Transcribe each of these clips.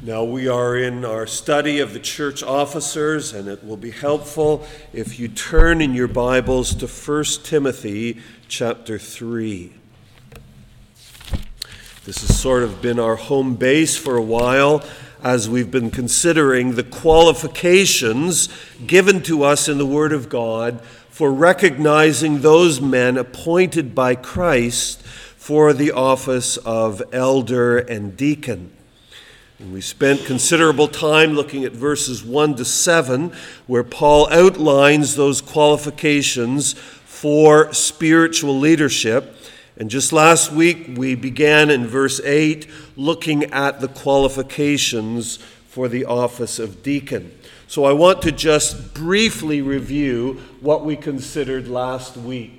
Now we are in our study of the church officers, and it will be helpful if you turn in your Bibles to 1 Timothy chapter 3. This has sort of been our home base for a while as we've been considering the qualifications given to us in the Word of God for recognizing those men appointed by Christ for the office of elder and deacon. And we spent considerable time looking at verses 1 to 7, where Paul outlines those qualifications for spiritual leadership. And just last week, we began in verse 8, looking at the qualifications for the office of deacon. So I want to just briefly review what we considered last week.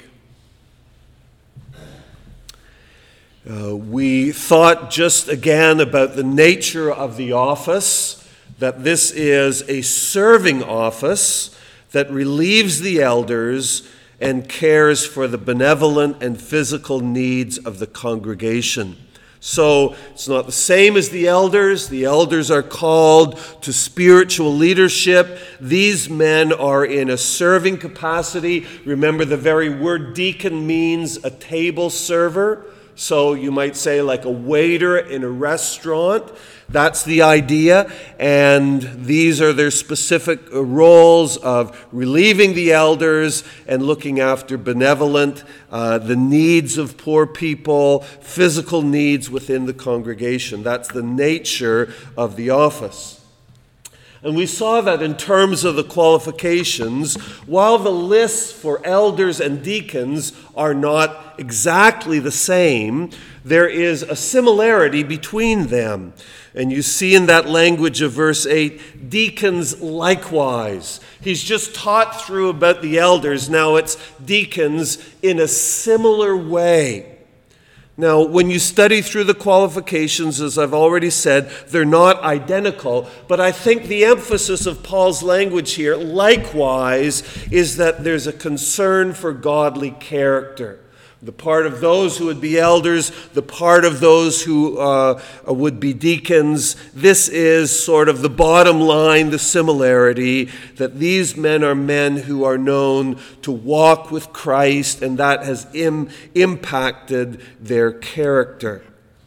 We thought just again about the nature of the office, that this is a serving office that relieves the elders and cares for the benevolent and physical needs of the congregation. So it's not the same as the elders. The elders are called to spiritual leadership. These men are in a serving capacity. Remember, the very word deacon means a table server. So you might say like a waiter in a restaurant. That's the idea. And these are their specific roles of relieving the elders and looking after benevolent, the needs of poor people, physical needs within the congregation. That's the nature of the office. And we saw that in terms of the qualifications, while the lists for elders and deacons are not exactly the same, there is a similarity between them. And you see in that language of verse 8, deacons likewise. He's just taught through about the elders. Now it's deacons in a similar way. Now, when you study through the qualifications, as I've already said, they're not identical, but I think the emphasis of Paul's language here, likewise, is that there's a concern for godly character. The part of those who would be elders, the part of those who would be deacons, this is sort of the bottom line, the similarity, that these men are men who are known to walk with Christ, and that has impacted their character.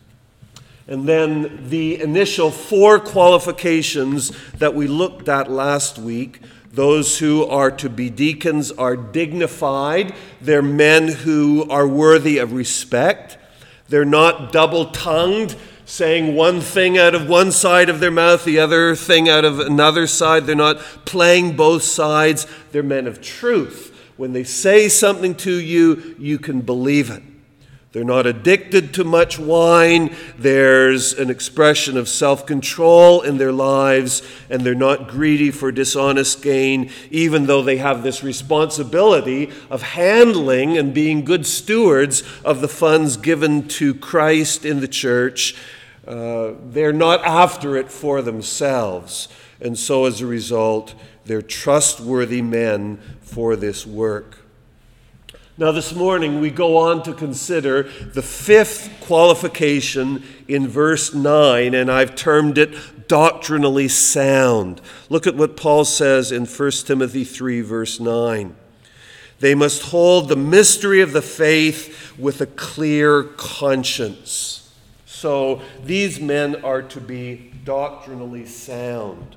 And then the initial 4 qualifications that we looked at last week. Those who are to be deacons are dignified. They're men who are worthy of respect. They're not double-tongued, saying one thing out of one side of their mouth, the other thing out of another side. They're not playing both sides. They're men of truth. When they say something to you, you can believe it. They're not addicted to much wine. There's an expression of self-control in their lives, and they're not greedy for dishonest gain, even though they have this responsibility of handling and being good stewards of the funds given to Christ in the church. They're not after it for themselves. And so as a result, they're trustworthy men for this work. Now this morning we go on to consider the 5th qualification in verse 9, and I've termed it doctrinally sound. Look at what Paul says in 1 Timothy 3 verse 9. They must hold the mystery of the faith with a clear conscience. So these men are to be doctrinally sound.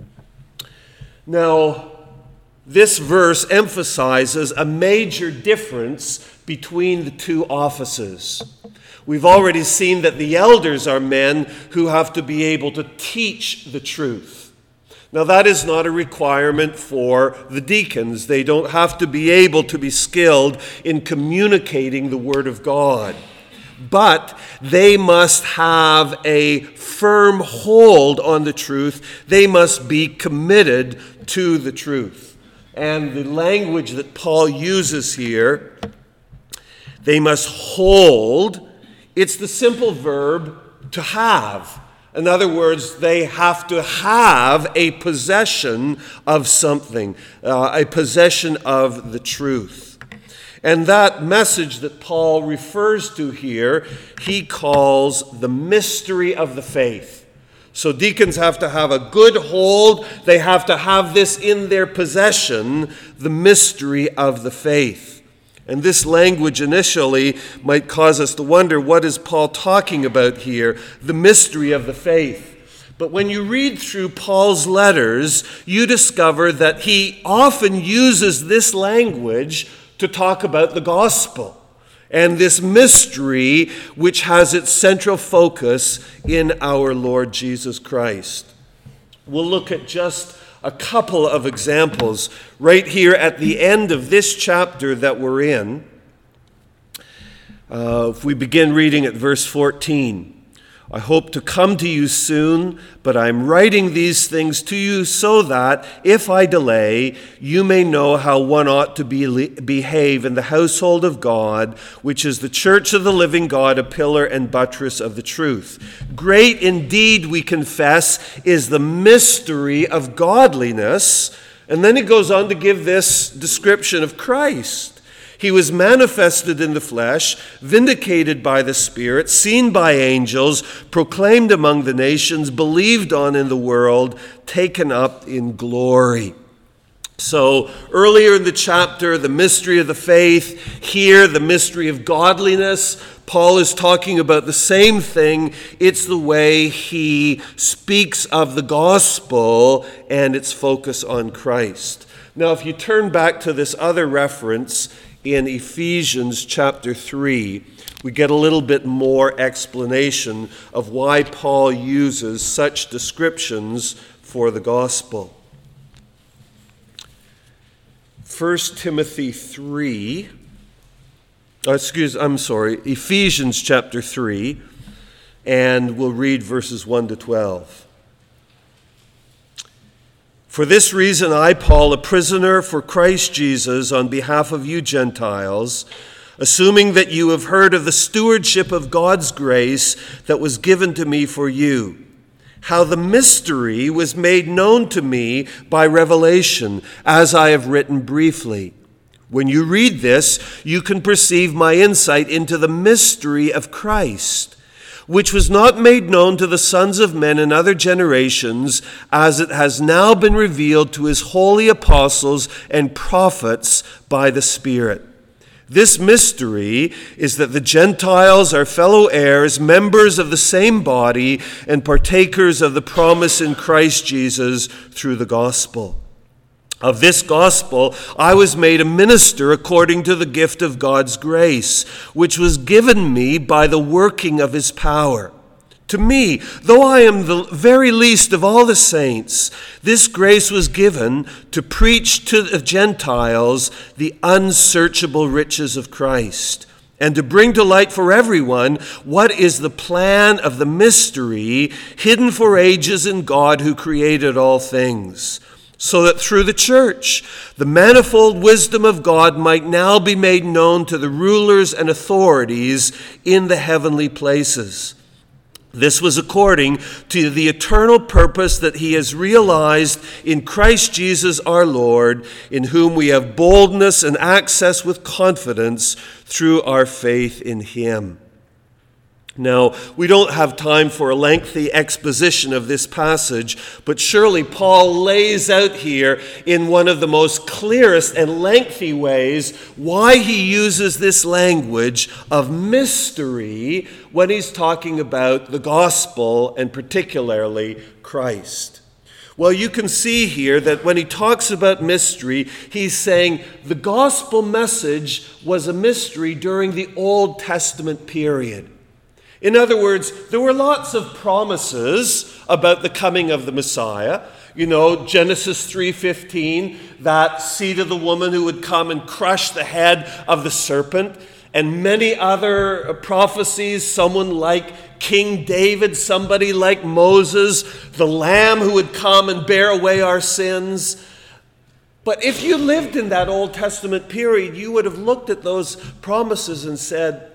Now, this verse emphasizes a major difference between the two offices. We've already seen that the elders are men who have to be able to teach the truth. Now, that is not a requirement for the deacons. They don't have to be able to be skilled in communicating the Word of God. But they must have a firm hold on the truth. They must be committed to the truth. And the language that Paul uses here, they must hold, it's the simple verb to have. In other words, they have to have a possession of something, a possession of the truth. And that message that Paul refers to here, he calls the mystery of the faith. So deacons have to have a good hold. They have to have this in their possession, the mystery of the faith. And this language initially might cause us to wonder, what is Paul talking about here? The mystery of the faith. But when you read through Paul's letters, you discover that he often uses this language to talk about the gospel and this mystery which has its central focus in our Lord Jesus Christ. We'll look at just a couple of examples right here at the end of this chapter that we're in. If we begin reading at verse 14. I hope to come to you soon, but I'm writing these things to you so that, if I delay, you may know how one ought to behave in the household of God, which is the church of the living God, a pillar and buttress of the truth. Great indeed, we confess, is the mystery of godliness. And then he goes on to give this description of Christ. He was manifested in the flesh, vindicated by the Spirit, seen by angels, proclaimed among the nations, believed on in the world, taken up in glory. So earlier in the chapter, the mystery of the faith. Here, the mystery of godliness. Paul is talking about the same thing. It's the way he speaks of the gospel and its focus on Christ. Now, if you turn back to this other reference in Ephesians chapter 3, we get a little bit more explanation of why Paul uses such descriptions for the gospel. 1 Timothy 3, Ephesians chapter 3, and we'll read verses 1 to 12. For this reason, I, Paul, a prisoner for Christ Jesus, on behalf of you Gentiles, assuming that you have heard of the stewardship of God's grace that was given to me for you, how the mystery was made known to me by revelation, as I have written briefly. When you read this, you can perceive my insight into the mystery of Christ, which was not made known to the sons of men in other generations, as it has now been revealed to his holy apostles and prophets by the Spirit. This mystery is that the Gentiles are fellow heirs, members of the same body, and partakers of the promise in Christ Jesus through the gospel. Of this gospel, I was made a minister according to the gift of God's grace, which was given me by the working of his power. To me, though I am the very least of all the saints, this grace was given to preach to the Gentiles the unsearchable riches of Christ, and to bring to light for everyone what is the plan of the mystery hidden for ages in God who created all things, so that through the church, the manifold wisdom of God might now be made known to the rulers and authorities in the heavenly places. This was according to the eternal purpose that he has realized in Christ Jesus our Lord, in whom we have boldness and access with confidence through our faith in him. Now, we don't have time for a lengthy exposition of this passage, but surely Paul lays out here in one of the most clearest and lengthy ways why he uses this language of mystery when he's talking about the gospel and particularly Christ. Well, you can see here that when he talks about mystery, he's saying the gospel message was a mystery during the Old Testament period. In other words, there were lots of promises about the coming of the Messiah. You know, Genesis 3:15, that seed of the woman who would come and crush the head of the serpent, and many other prophecies, someone like King David, somebody like Moses, the Lamb who would come and bear away our sins. But if you lived in that Old Testament period, you would have looked at those promises and said,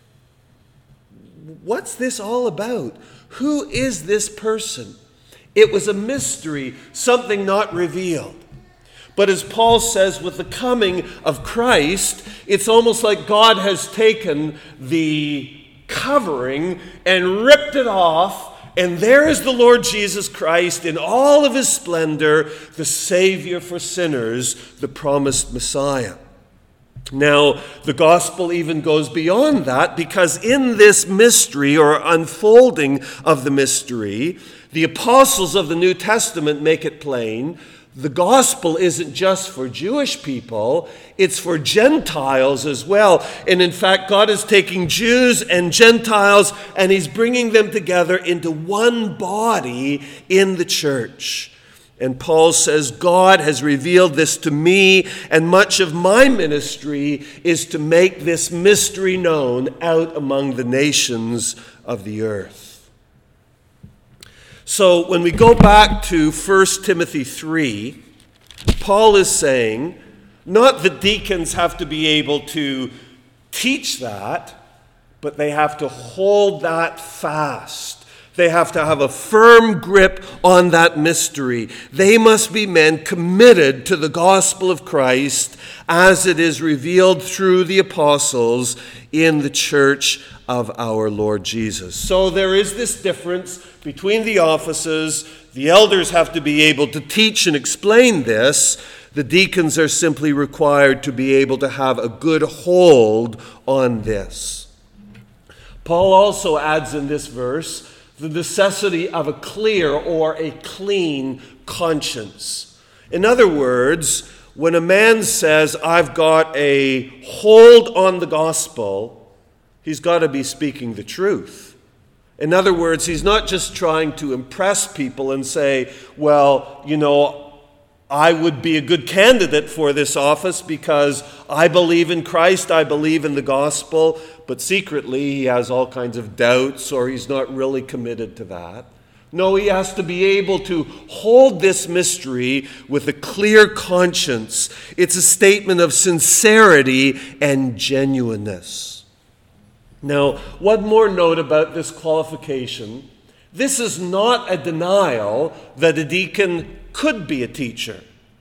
what's this all about? Who is this person? It was a mystery, something not revealed. But as Paul says, with the coming of Christ, it's almost like God has taken the covering and ripped it off, And there is the Lord Jesus Christ in all of his splendor, the Savior for sinners, the promised Messiah. Now, the gospel even goes beyond that, because in this mystery or unfolding of the mystery, the apostles of the New Testament make it plain the gospel isn't just for Jewish people, it's for Gentiles as well. And in fact, God is taking Jews and Gentiles and he's bringing them together into one body in the church. And Paul says, God has revealed this to me, and much of my ministry is to make this mystery known out among the nations of the earth. So when we go back to 1 Timothy 3, Paul is saying, not that deacons have to be able to teach that, but they have to hold that fast. They have to have a firm grip on that mystery. They must be men committed to the gospel of Christ as it is revealed through the apostles in the church of our Lord Jesus. So there is this difference between the offices. The elders have to be able to teach and explain this. The deacons are simply required to be able to have a good hold on this. Paul also adds in this verse the necessity of a clear or a clean conscience. In other words, when a man says, I've got a hold on the gospel, he's got to be speaking the truth. In other words, he's not just trying to impress people and say, well, you know, I would be a good candidate for this office because I believe in Christ, I believe in the gospel, but secretly he has all kinds of doubts or he's not really committed to that. No, he has to be able to hold this mystery with a clear conscience. It's a statement of sincerity and genuineness. Now, one more note about this qualification. This is not a denial that a deacon could be a teacher.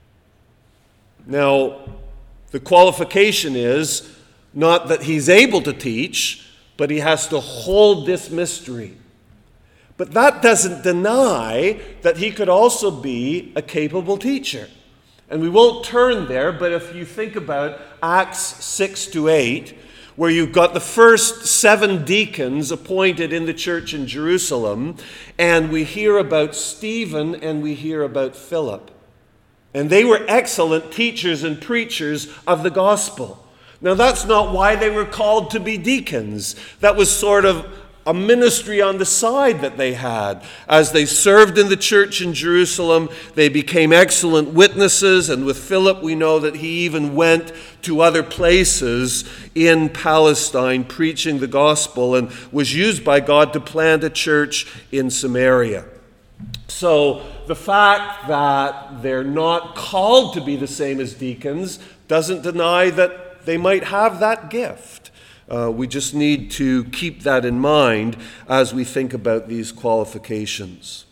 Now, the qualification is not that he's able to teach, but he has to hold this mystery. But that doesn't deny that he could also be a capable teacher. And we won't turn there, but if you think about Acts 6-8, where you've got the first 7 deacons appointed in the church in Jerusalem, and we hear about Stephen and we hear about Philip. And they were excellent teachers and preachers of the gospel. Now, that's not why they were called to be deacons. That was sort of a ministry on the side that they had. As they served in the church in Jerusalem, they became excellent witnesses, and with Philip we know that he even went to other places in Palestine preaching the gospel and was used by God to plant a church in Samaria. So the fact that they're not called to be the same as deacons doesn't deny that they might have that gift. We just need to keep that in mind as we think about these qualifications.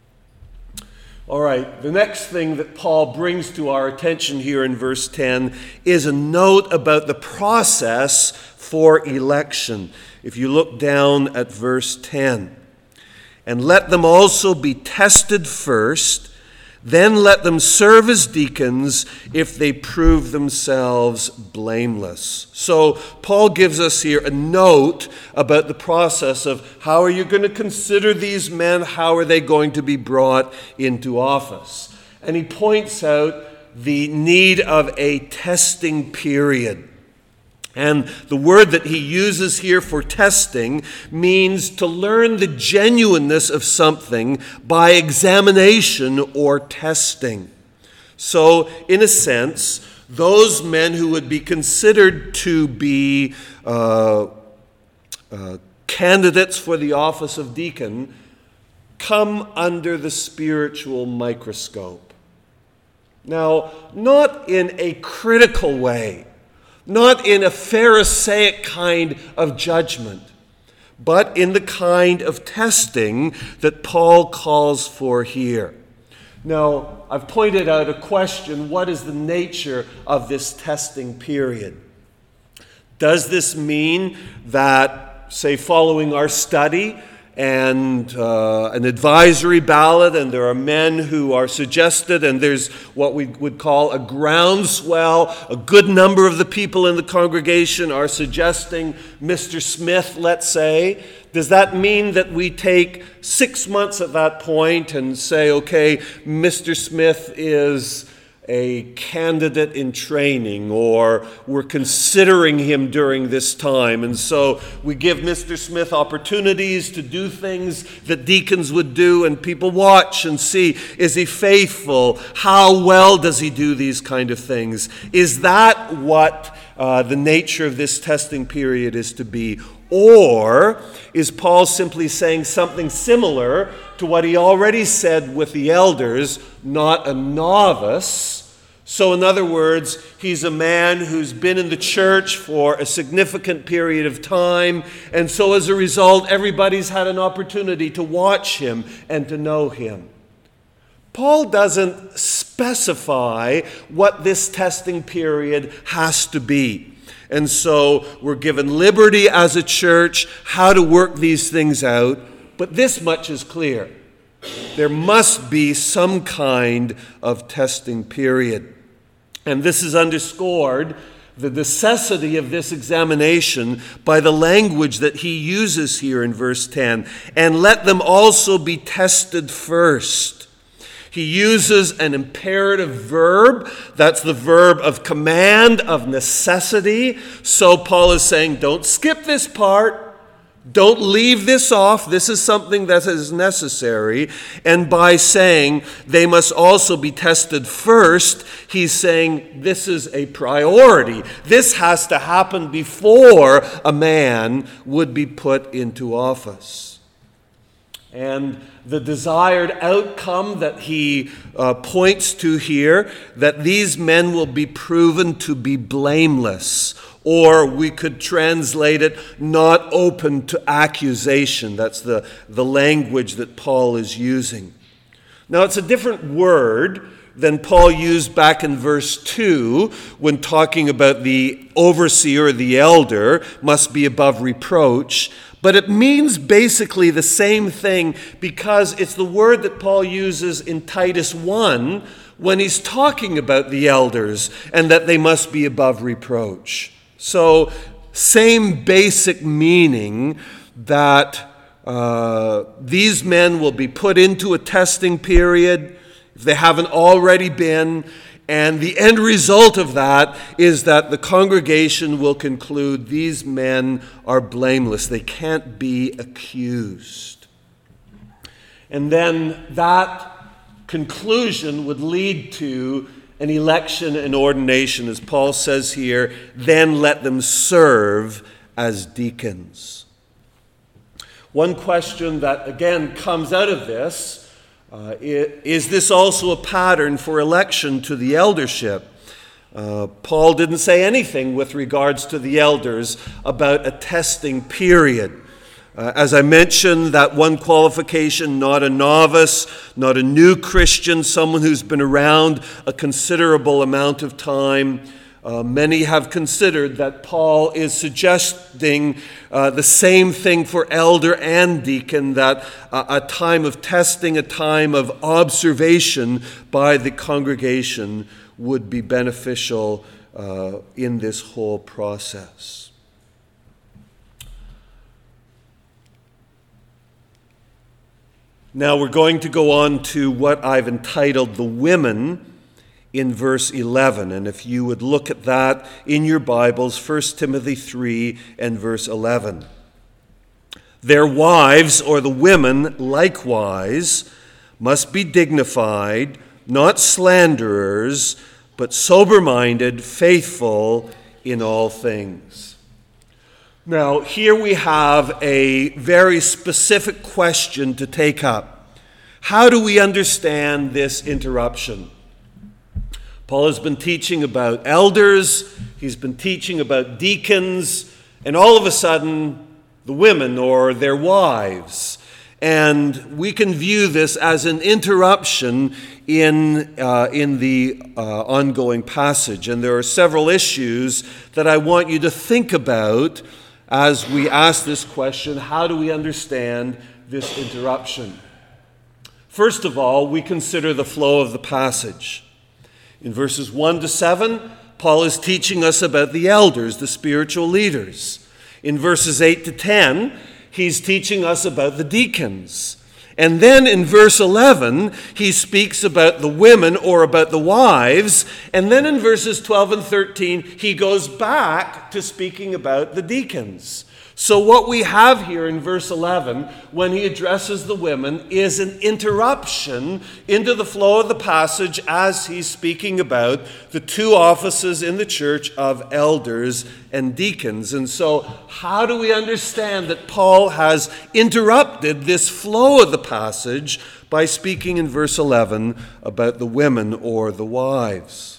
All right, the next thing that Paul brings to our attention here in verse 10 is a note about the process for election. If you look down at verse 10, and let them also be tested first, then let them serve as deacons if they prove themselves blameless. So Paul gives us here a note about the process of how are you going to consider these men? How are they going to be brought into office? And he points out the need of a testing period. And the word that he uses here for testing means to learn the genuineness of something by examination or testing. So, in a sense, those men who would be considered to be candidates for the office of deacon come under the spiritual microscope. Now, not in a critical way, not in a Pharisaic kind of judgment, but in the kind of testing that Paul calls for here. Now, I've pointed out a question: what is the nature of this testing period? Does this mean that, say, following our study, and an advisory ballot, and there are men who are suggested, and there's what we would call a groundswell. A good number of the people in the congregation are suggesting Mr. Smith, let's say. Does that mean that we take 6 months at that point and say, okay, Mr. Smith is a candidate in training, or we're considering him during this time, and so we give Mr. Smith opportunities to do things that deacons would do, and people watch and see, is he faithful? How well does he do these kind of things? Is that what the nature of this testing period is to be? Or is Paul simply saying something similar to what he already said with the elders, not a novice? So in other words, he's a man who's been in the church for a significant period of time, and so as a result, everybody's had an opportunity to watch him and to know him. Paul doesn't specify what this testing period has to be. And so we're given liberty as a church how to work these things out, but this much is clear. There must be some kind of testing period. And this is underscored, the necessity of this examination, by the language that he uses here in verse 10. And let them also be tested first. He uses an imperative verb. That's the verb of command, of necessity. So Paul is saying, don't skip this part. Don't leave this off. This is something that is necessary. And by saying they must also be tested first, he's saying this is a priority. This has to happen before a man would be put into office. And the desired outcome that he points to here, that these men will be proven to be blameless. Or we could translate it, not open to accusation. That's the language that Paul is using. Now, it's a different word than Paul used back in verse 2 when talking about the overseer, the elder, must be above reproach. But it means basically the same thing because it's the word that Paul uses in Titus 1 when he's talking about the elders and that they must be above reproach. So, same basic meaning that these men will be put into a testing period if they haven't already been, and the end result of that is that the congregation will conclude these men are blameless. They can't be accused. And then that conclusion would lead to an election and ordination, as Paul says here, then let them serve as deacons. One question that again comes out of this, is this also a pattern for election to the eldership? Paul didn't say anything with regards to the elders about a testing period. As I mentioned, that one qualification, not a novice, not a new Christian, someone who's been around a considerable amount of time. Many have considered that Paul is suggesting the same thing for elder and deacon, that a time of testing, a time of observation by the congregation would be beneficial in this whole process. Now we're going to go on to what I've entitled the women in verse 11. And if you would look at that in your Bibles, 1 Timothy 3 and verse 11. Their wives, or the women, likewise, must be dignified, not slanderers, but sober-minded, faithful in all things. Now, here we have a very specific question to take up. How do we understand this interruption? Paul has been teaching about elders, he's been teaching about deacons, and all of a sudden, the women or their wives. And we can view this as an interruption in the ongoing passage. And there are several issues that I want you to think about as we ask this question: how do we understand this interruption. First of all, we consider the flow of the passage. In verses 1 to 7, Paul is teaching us about the elders, the spiritual leaders. In verses 8 to 10, he's teaching us about the deacons. And then in verse 11, he speaks about the women or about the wives. And then in verses 12 and 13, he goes back to speaking about the deacons. So what we have here in verse 11, when he addresses the women, is an interruption into the flow of the passage as he's speaking about the two offices in the church of elders and deacons. And so how do we understand that Paul has interrupted this flow of the passage by speaking in verse 11 about the women or the wives?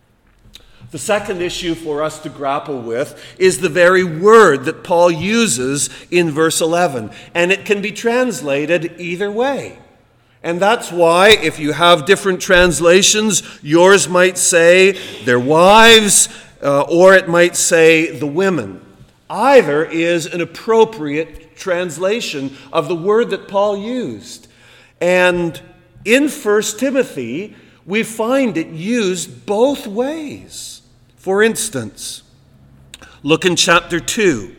The second issue for us to grapple with is the very word that Paul uses in verse 11. And it can be translated either way. And that's why, if you have different translations, yours might say their wives, or it might say the women. Either is an appropriate translation of the word that Paul used. And in 1 Timothy, we find it used both ways. For instance, look in chapter 2,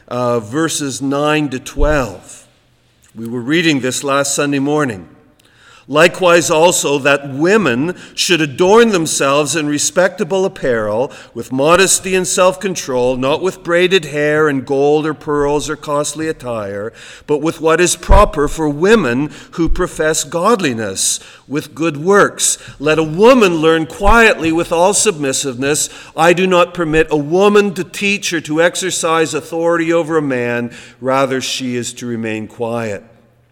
verses 9 to 12. We were reading this last Sunday morning. Likewise also that women should adorn themselves in respectable apparel, with modesty and self-control, not with braided hair and gold or pearls or costly attire, but with what is proper for women who profess godliness, with good works. Let a woman learn quietly with all submissiveness. I do not permit a woman to teach or to exercise authority over a man. Rather, she is to remain quiet.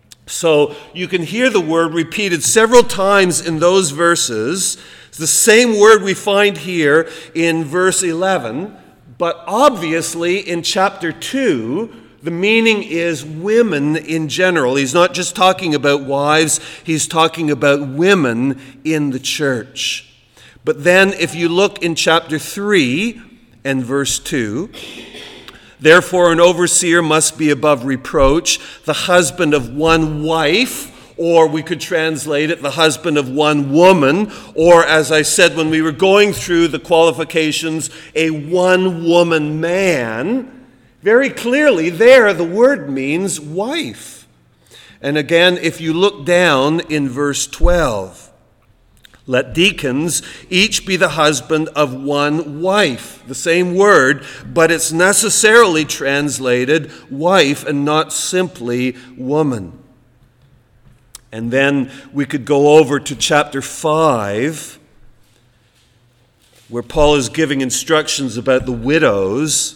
So you can hear the word repeated several times in those verses. It's the same word we find here in verse 11, but obviously in chapter 2, the meaning is women in general. He's not just talking about wives, he's talking about women in the church. But then if you look in chapter 3 and verse 2, therefore, an overseer must be above reproach, the husband of one wife, or we could translate it, the husband of one woman, or as I said when we were going through the qualifications, a one-woman man. Very clearly there, the word means wife. And again, if you look down in verse 12, let deacons each be the husband of one wife. The same word, but it's necessarily translated wife and not simply woman. And then we could go over to chapter 5, where Paul is giving instructions about the widows.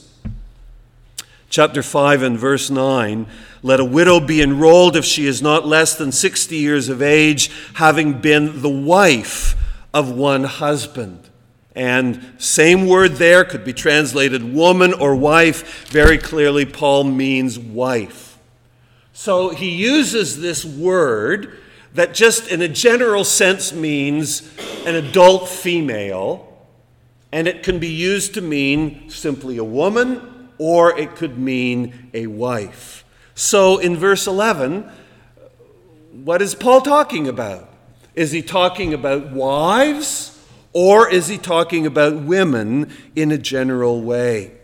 Chapter 5 and verse 9, let a widow be enrolled if she is not less than 60 years of age, having been the wife of one husband. And same word there could be translated woman or wife. Very clearly, Paul means wife. So he uses this word that just in a general sense means an adult female, and it can be used to mean simply a woman, or it could mean a wife. So in verse 11, what is Paul talking about? Is he talking about wives, or is he talking about women in a general way?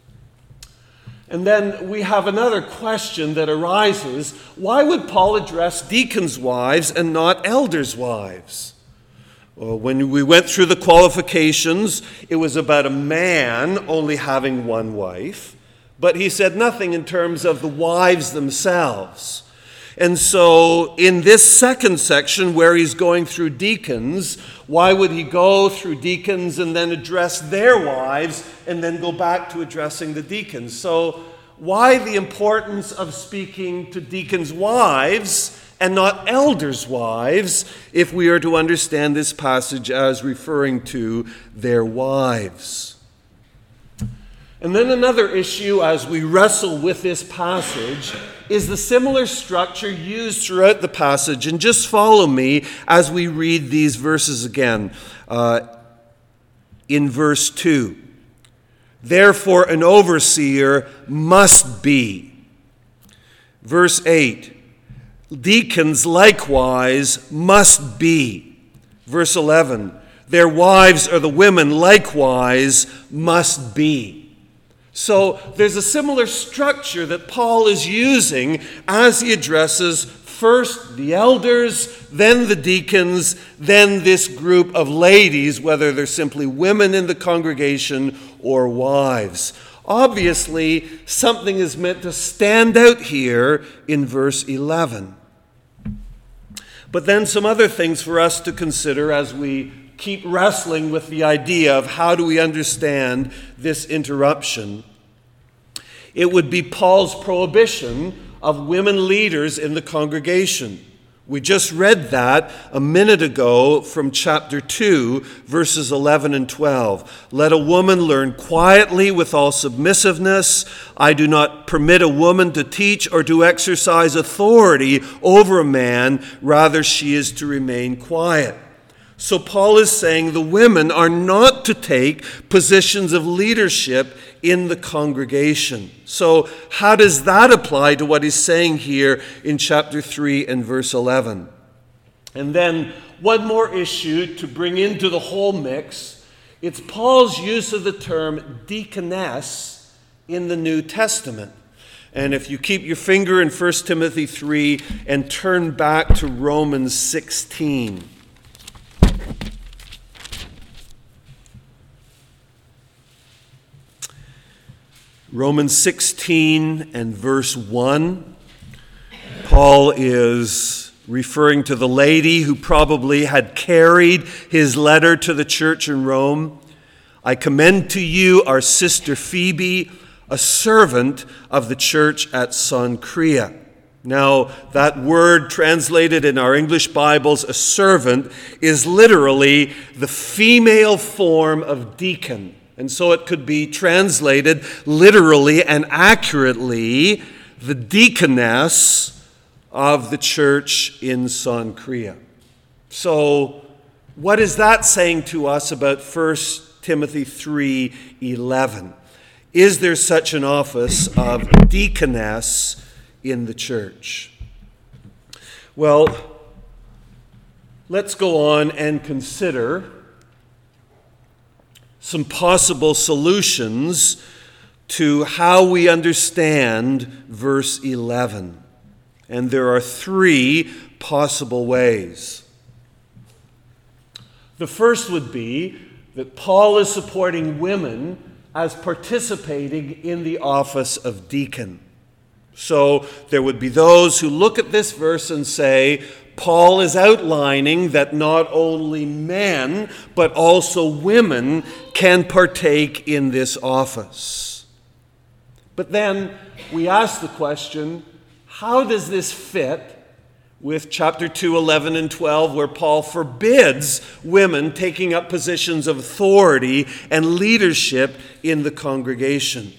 And then we have another question that arises. Why would Paul address deacons' wives and not elders' wives? Well, when we went through the qualifications, it was about a man only having one wife, but he said nothing in terms of the wives themselves. And so in this second section where he's going through deacons, why would he go through deacons and then address their wives and then go back to addressing the deacons? So why the importance of speaking to deacons' wives and not elders' wives if we are to understand this passage as referring to their wives? And then another issue as we wrestle with this passage is the similar structure used throughout the passage. And just follow me as we read these verses again. In verse 2, therefore an overseer must be. Verse 8, deacons likewise must be. Verse 11, their wives or the women likewise must be. So there's a similar structure that Paul is using as he addresses first the elders, then the deacons, then this group of ladies, whether they're simply women in the congregation or wives. Obviously, something is meant to stand out here in verse 11. But then some other things for us to consider as we keep wrestling with the idea of how do we understand this interruption. It would be Paul's prohibition of women leaders in the congregation. We just read that a minute ago from chapter 2, verses 11 and 12. Let a woman learn quietly with all submissiveness. I do not permit a woman to teach or to exercise authority over a man. Rather, she is to remain quiet. So Paul is saying the women are not to take positions of leadership in the congregation. So how does that apply to what he's saying here in chapter 3 and verse 11? And then one more issue to bring into the whole mix. It's Paul's use of the term deaconess in the New Testament. And if you keep your finger in 1 Timothy 3 and turn back to Romans 16. Romans 16 and verse 1, Paul is referring to the lady who probably had carried his letter to the church in Rome. I commend to you our sister Phoebe, a servant of the church at Cenchrea. Now, that word translated in our English Bibles, a servant, is literally the female form of deacon. And so it could be translated literally and accurately, the deaconess of the church in Cenchrea. So what is that saying to us about 1 Timothy 3:11? Is there such an office of deaconess in the church? Well, let's go on and consider some possible solutions to how we understand verse 11. And there are three possible ways. The first would be that Paul is supporting women as participating in the office of deacon. So there would be those who look at this verse and say, Paul is outlining that not only men, but also women can partake in this office. But then we ask the question, how does this fit with chapter 2, 11 and 12, where Paul forbids women taking up positions of authority and leadership in the congregation?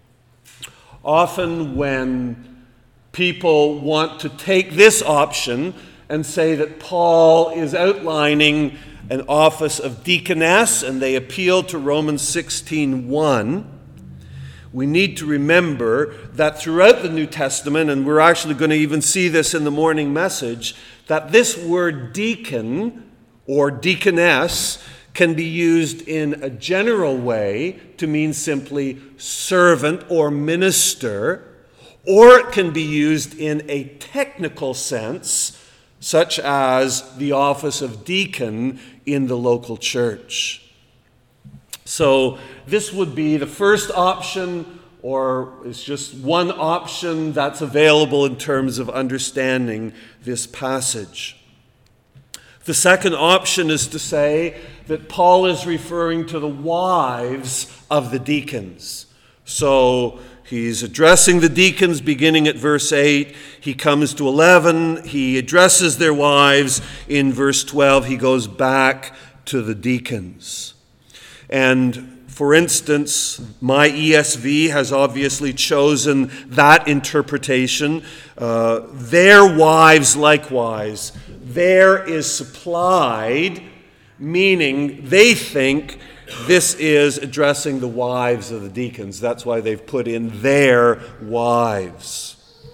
Often when people want to take this option and say that Paul is outlining an office of deaconess, and they appeal to Romans 16:1. We need to remember that throughout the New Testament, and we're actually going to even see this in the morning message, that this word deacon or deaconess can be used in a general way to mean simply servant or minister, or it can be used in a technical sense, such as the office of deacon in the local church. So this would be the first option, or it's just one option that's available in terms of understanding this passage. The second option is to say that Paul is referring to the wives of the deacons. So he's addressing the deacons beginning at verse 8. He comes to 11. He addresses their wives. In verse 12, he goes back to the deacons. And for instance, my ESV has obviously chosen that interpretation. Their wives likewise. There is supplied, meaning they think this is addressing the wives of the deacons. That's why they've put in their wives.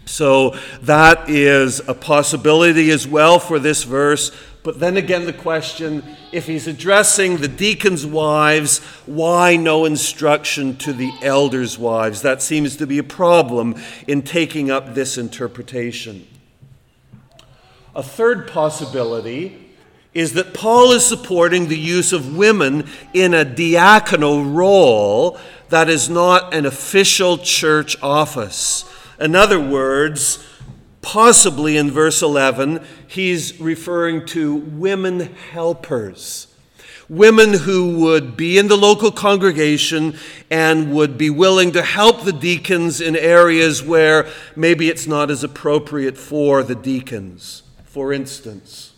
So that is a possibility as well for this verse. But then again, the question, if he's addressing the deacons' wives, why no instruction to the elders' wives? That seems to be a problem in taking up this interpretation. A third possibility is that Paul is supporting the use of women in a diaconal role that is not an official church office. In other words, possibly in verse 11, he's referring to women helpers. Women who would be in the local congregation and would be willing to help the deacons in areas where maybe it's not as appropriate for the deacons. For instance,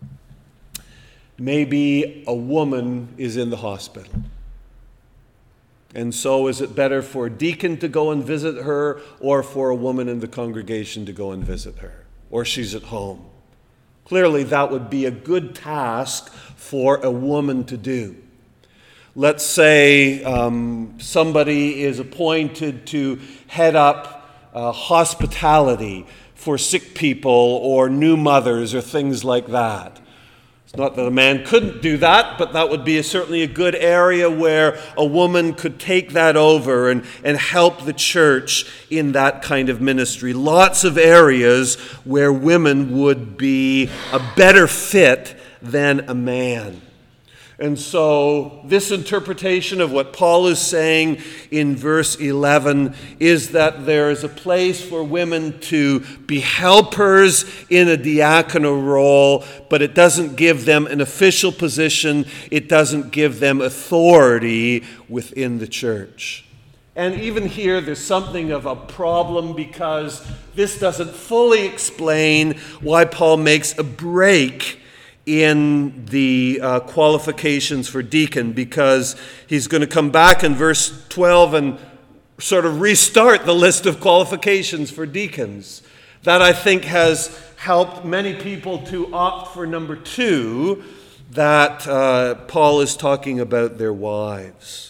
maybe a woman is in the hospital. And so is it better for a deacon to go and visit her or for a woman in the congregation to go and visit her? Or she's at home? Clearly, that would be a good task for a woman to do. Let's say somebody is appointed to head up hospitality for sick people or new mothers or things like that. Not that a man couldn't do that, but that would be certainly a good area where a woman could take that over and help the church in that kind of ministry. Lots of areas where women would be a better fit than a man. And so this interpretation of what Paul is saying in verse 11 is that there is a place for women to be helpers in a diaconal role, but it doesn't give them an official position. It doesn't give them authority within the church. And even here, there's something of a problem because this doesn't fully explain why Paul makes a break in the qualifications for deacon, because he's going to come back in verse 12 and sort of restart the list of qualifications for deacons. That, I think, has helped many people to opt for number 2, that Paul is talking about their wives.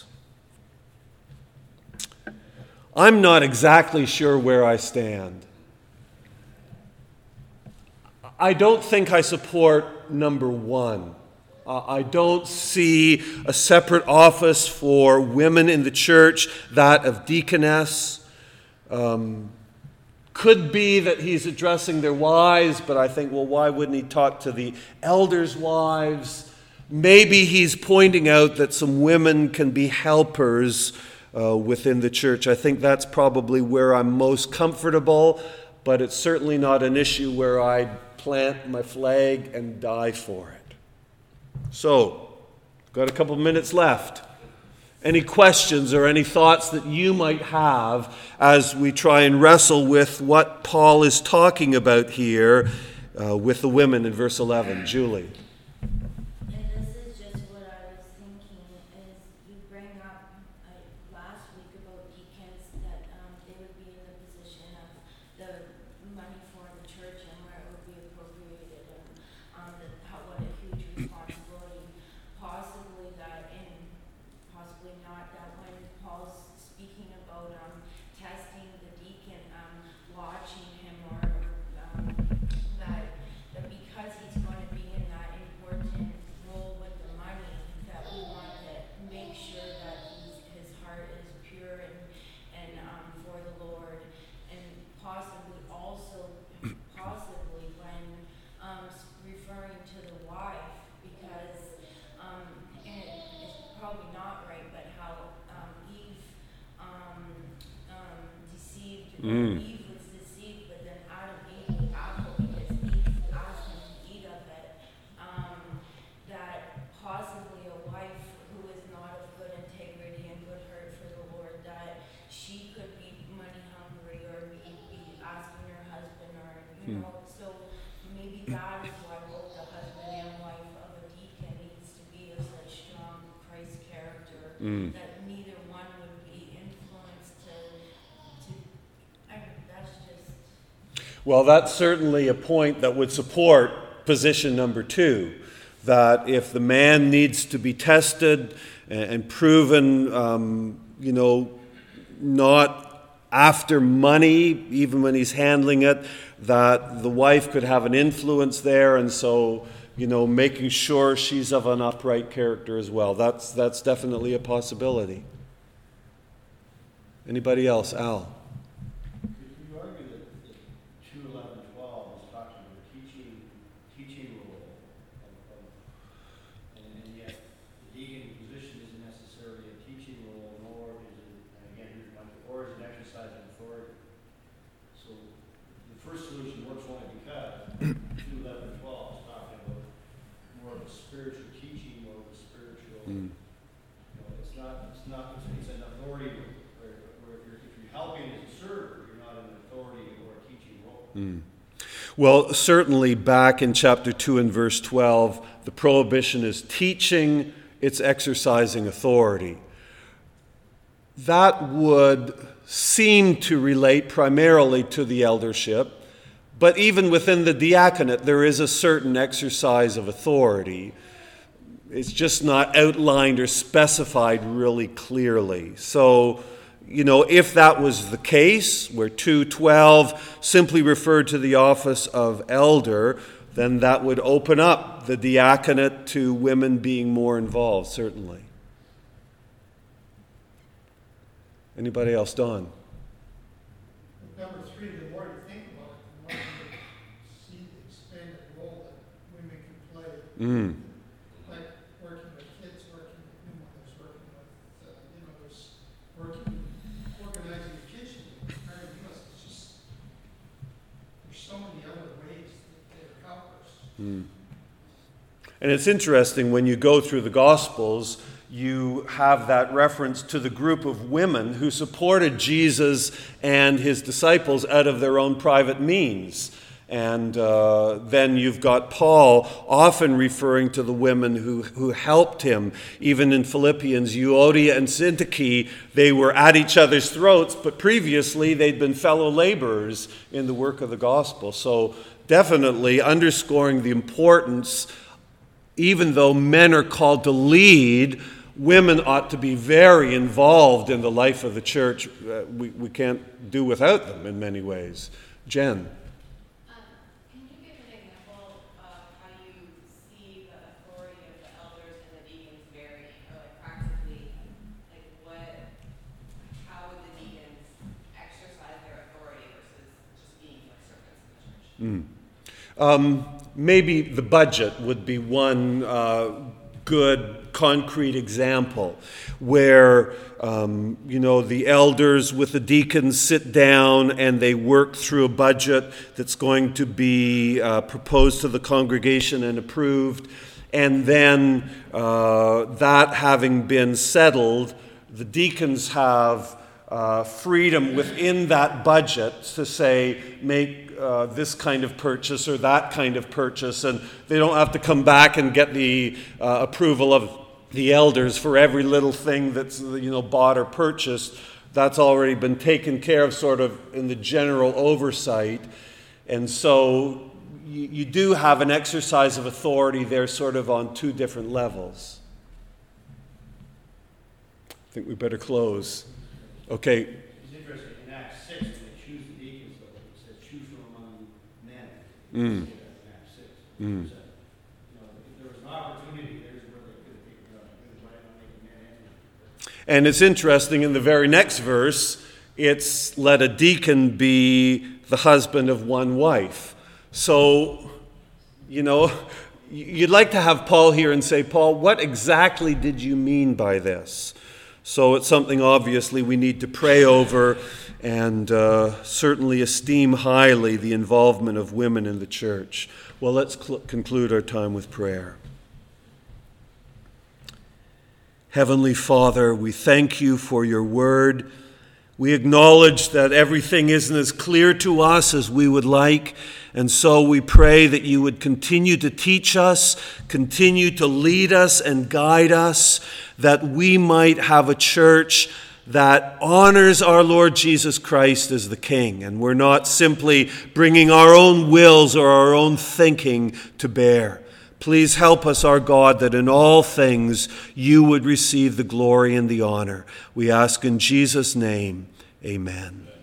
I'm not exactly sure where I stand. I don't think I support number 1. I don't see a separate office for women in the church, that of deaconess. Could be that he's addressing their wives, but I think, well, why wouldn't he talk to the elders' wives? Maybe he's pointing out that some women can be helpers within the church. I think that's probably where I'm most comfortable, but it's certainly not an issue where I'd plant my flag and die for it. So, got a couple minutes left. Any questions or any thoughts that you might have as we try and wrestle with what Paul is talking about here with the women in verse 11? Julie. And this is just what I was thinking, is you bring up last week about deacons, that they would be in the position of the money for the church and where it would be appropriated, and what a huge responsibility. Possibly that, and possibly not, that when Paul's speaking about testing the deacon, watching him, or that because he's going to be in that important role with the money, that we want to make sure that his heart is pure and for the Lord, and possibly also when referring to the wife, because and it's probably not right, but how Eve deceived. Eve was deceived, but then Adam ate the apple because Eve asked him to eat of it. That possibly a wife who is not of good integrity and good heart for the Lord, that she could be money hungry or be asking her husband, or so maybe that is why both the husband and wife of a deacon needs to be of such strong Christ character, that neither one would be influenced to that's just. Well, that's certainly a point that would support position number 2, that if the man needs to be tested and proven, not after money, even when he's handling it, that the wife could have an influence there, and so, making sure she's of an upright character as well. That's definitely a possibility. Anybody else? Al? Could you argue that 2:11:12 is talking about a teaching role, and yet the deacon position isn't necessarily a teaching role, nor is it, again, or is it exercise of authority? So the first solution works only because 2:11:12 is talking about more of a spiritual teaching, more of a spiritual. It's not. It's an authority. If you're helping as a server, you're not an authority or a teaching role. Well, certainly back in chapter 2 and verse 12, the prohibition is teaching, it's exercising authority. That would seem to relate primarily to the eldership, but even within the diaconate, there is a certain exercise of authority. It's just not outlined or specified really clearly. So, if that was the case, where 2:12 simply referred to the office of elder, then that would open up the diaconate to women being more involved, certainly. Anybody else? Don? Number 3, the more you think about it, the more you see the expanded role that women can play. Like working with kids, working with new mothers, working with, working, organizing education, preparing us. It's just, there's so many other ways that they're accomplished. And it's interesting, when you go through the Gospels, you have that reference to the group of women who supported Jesus and his disciples out of their own private means. And then you've got Paul often referring to the women who helped him. Even in Philippians, Euodia and Syntyche, they were at each other's throats, but previously they'd been fellow laborers in the work of the gospel. So definitely underscoring the importance, even though men are called to lead, women ought to be very involved in the life of the church. We can't do without them in many ways. Jen? Can you give an example of how you see the authority of the elders and the deacons vary, or practically, how would the deacons exercise their authority versus just being servants in the church? Maybe the budget would be one good concrete example where, the elders with the deacons sit down and they work through a budget that's going to be proposed to the congregation and approved. And then that having been settled, the deacons have freedom within that budget to say, make this kind of purchase or that kind of purchase, and they don't have to come back and get the approval of the elders for every little thing that's bought or purchased. That's already been taken care of sort of in the general oversight. And so you do have an exercise of authority there sort of on two different levels. I think we better close. Okay. It's interesting, in Acts 6, when they choose the deacons, though, it says choose from among men. In Acts 6. So, if there was an opportunity, there's where they could have taken it right on making men and And it's interesting, in the very next verse, it's let a deacon be the husband of one wife. So, you'd like to have Paul here and say, Paul, what exactly did you mean by this? So it's something obviously we need to pray over and certainly esteem highly the involvement of women in the church. Well, let's conclude our time with prayer. Heavenly Father, we thank you for your word. We acknowledge that everything isn't as clear to us as we would like, and so we pray that you would continue to teach us, continue to lead us and guide us, that we might have a church that honors our Lord Jesus Christ as the King, and we're not simply bringing our own wills or our own thinking to bear. Please help us, our God, that in all things you would receive the glory and the honor. We ask in Jesus' name, amen.